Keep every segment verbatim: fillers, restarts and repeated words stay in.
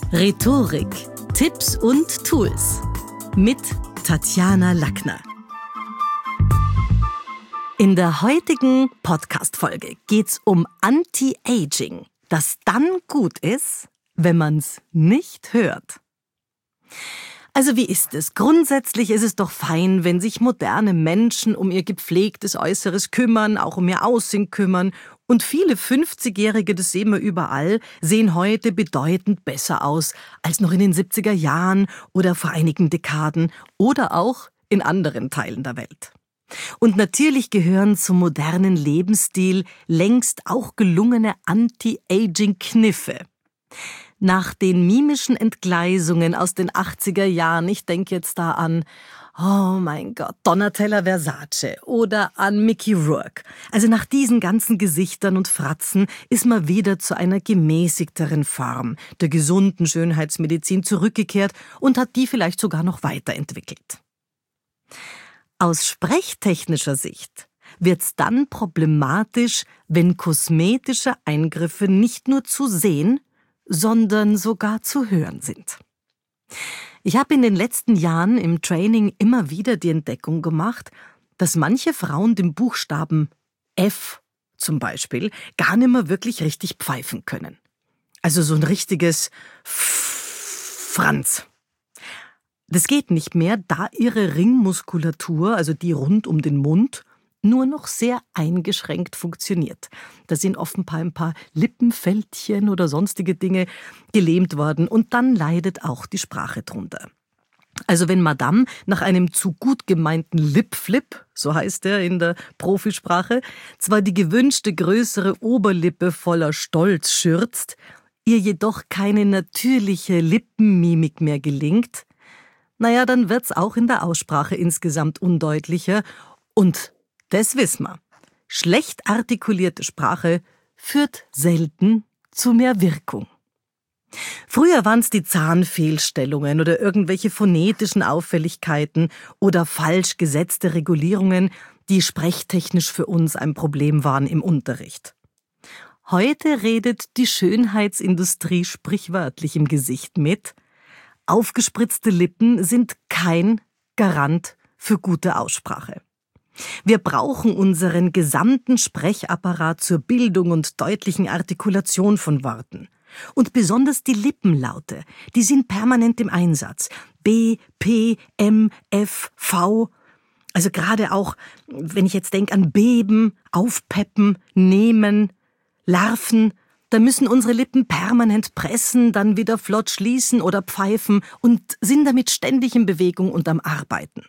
Rhetorik, Tipps und Tools mit Tatjana Lackner. In der heutigen Podcast-Folge geht's um Anti-Aging, das dann gut ist, wenn man's nicht hört. Also wie ist es? Grundsätzlich ist es doch fein, wenn sich moderne Menschen um ihr gepflegtes Äußeres kümmern, auch um ihr Aussehen kümmern. Und viele fünfzigjährige, das sehen wir überall, sehen heute bedeutend besser aus als noch in den siebziger Jahren oder vor einigen Dekaden oder auch in anderen Teilen der Welt. Und natürlich gehören zum modernen Lebensstil längst auch gelungene Anti-Aging-Kniffe. Nach den mimischen Entgleisungen aus den achtziger Jahren, ich denke jetzt da an, oh mein Gott, Donatella Versace oder an Mickey Rourke. Also nach diesen ganzen Gesichtern und Fratzen ist man wieder zu einer gemäßigteren Form der gesunden Schönheitsmedizin zurückgekehrt und hat die vielleicht sogar noch weiterentwickelt. Aus sprechtechnischer Sicht wird's dann problematisch, wenn kosmetische Eingriffe nicht nur zu sehen, sondern sogar zu hören sind. Ich habe in den letzten Jahren im Training immer wieder die Entdeckung gemacht, dass manche Frauen den Buchstaben F zum Beispiel gar nicht mehr wirklich richtig pfeifen können. Also so ein richtiges Franz. Das geht nicht mehr, da ihre Ringmuskulatur, also die rund um den Mund, nur noch sehr eingeschränkt funktioniert. Da sind offenbar ein paar Lippenfältchen oder sonstige Dinge gelähmt worden und dann leidet auch die Sprache drunter. Also wenn Madame nach einem zu gut gemeinten Lipflip, so heißt er in der Profisprache, zwar die gewünschte größere Oberlippe voller Stolz schürzt, ihr jedoch keine natürliche Lippenmimik mehr gelingt, naja, dann wird's auch in der Aussprache insgesamt undeutlicher und das wissen wir. Schlecht artikulierte Sprache führt selten zu mehr Wirkung. Früher waren es die Zahnfehlstellungen oder irgendwelche phonetischen Auffälligkeiten oder falsch gesetzte Regulierungen, die sprechtechnisch für uns ein Problem waren im Unterricht. Heute redet die Schönheitsindustrie sprichwörtlich im Gesicht mit. Aufgespritzte Lippen sind kein Garant für gute Aussprache. Wir brauchen unseren gesamten Sprechapparat zur Bildung und deutlichen Artikulation von Worten. Und besonders die Lippenlaute, die sind permanent im Einsatz. B, P, M, F, V. Also gerade auch, wenn ich jetzt denke an Beben, Aufpeppen, Nehmen, Larven, da müssen unsere Lippen permanent pressen, dann wieder flott schließen oder pfeifen und sind damit ständig in Bewegung und am Arbeiten.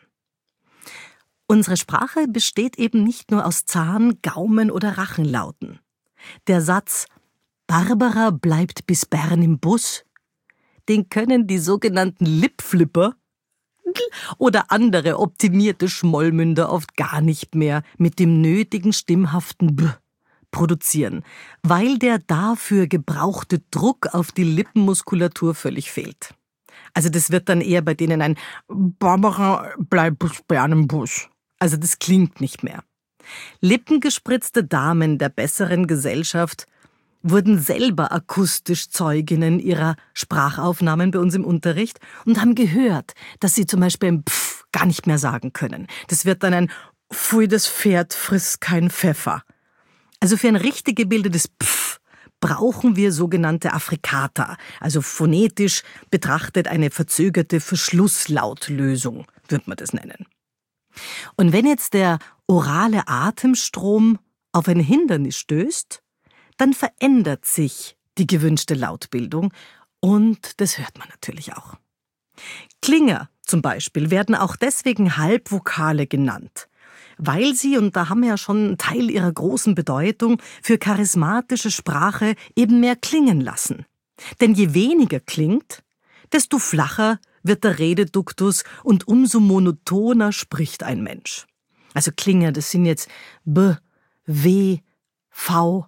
Unsere Sprache besteht eben nicht nur aus Zahn-, Gaumen- oder Rachenlauten. Der Satz »Barbara bleibt bis Bern im Bus«, den können die sogenannten Lipflipper oder andere optimierte Schmollmünder oft gar nicht mehr mit dem nötigen stimmhaften B produzieren, weil der dafür gebrauchte Druck auf die Lippenmuskulatur völlig fehlt. Also das wird dann eher bei denen ein »Barbara bleibt bis Bern im Bus«. Also das klingt nicht mehr. Lippengespritzte Damen der besseren Gesellschaft wurden selber akustisch Zeuginnen ihrer Sprachaufnahmen bei uns im Unterricht und haben gehört, dass sie zum Beispiel ein Pff gar nicht mehr sagen können. Das wird dann ein Pfui, das Pferd frisst kein Pfeffer. Also für ein richtig gebildetes Pff brauchen wir sogenannte Affricata, also phonetisch betrachtet eine verzögerte Verschlusslautlösung, würde man das nennen. Und wenn jetzt der orale Atemstrom auf ein Hindernis stößt, dann verändert sich die gewünschte Lautbildung und das hört man natürlich auch. Klinger zum Beispiel werden auch deswegen Halbvokale genannt, weil sie, und da haben wir ja schon einen Teil ihrer großen Bedeutung, für charismatische Sprache eben mehr klingen lassen. Denn je weniger klingt, desto flacher wird der Rededuktus und umso monotoner spricht ein Mensch. Also Klinger, das sind jetzt B, W, V,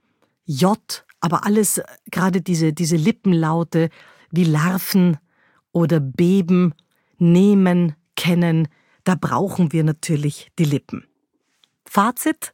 J, aber alles gerade diese, diese Lippenlaute wie Larven oder Beben, Nehmen, Kennen, da brauchen wir natürlich die Lippen. Fazit?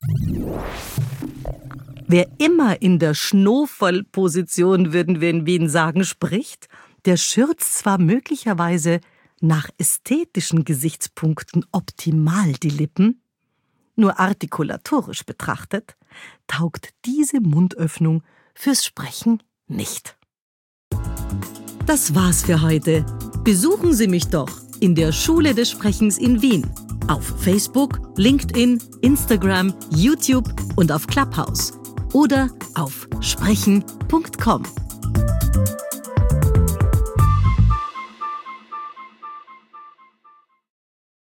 Wer immer in der Schnofel-Position, würden wir in Wien sagen, spricht, Der schürzt zwar möglicherweise nach ästhetischen Gesichtspunkten optimal die Lippen, nur artikulatorisch betrachtet taugt diese Mundöffnung fürs Sprechen nicht. Das war's für heute. Besuchen Sie mich doch in der Schule des Sprechens in Wien. Auf Facebook, LinkedIn, Instagram, YouTube und auf Clubhouse. Oder auf sprechen punkt com.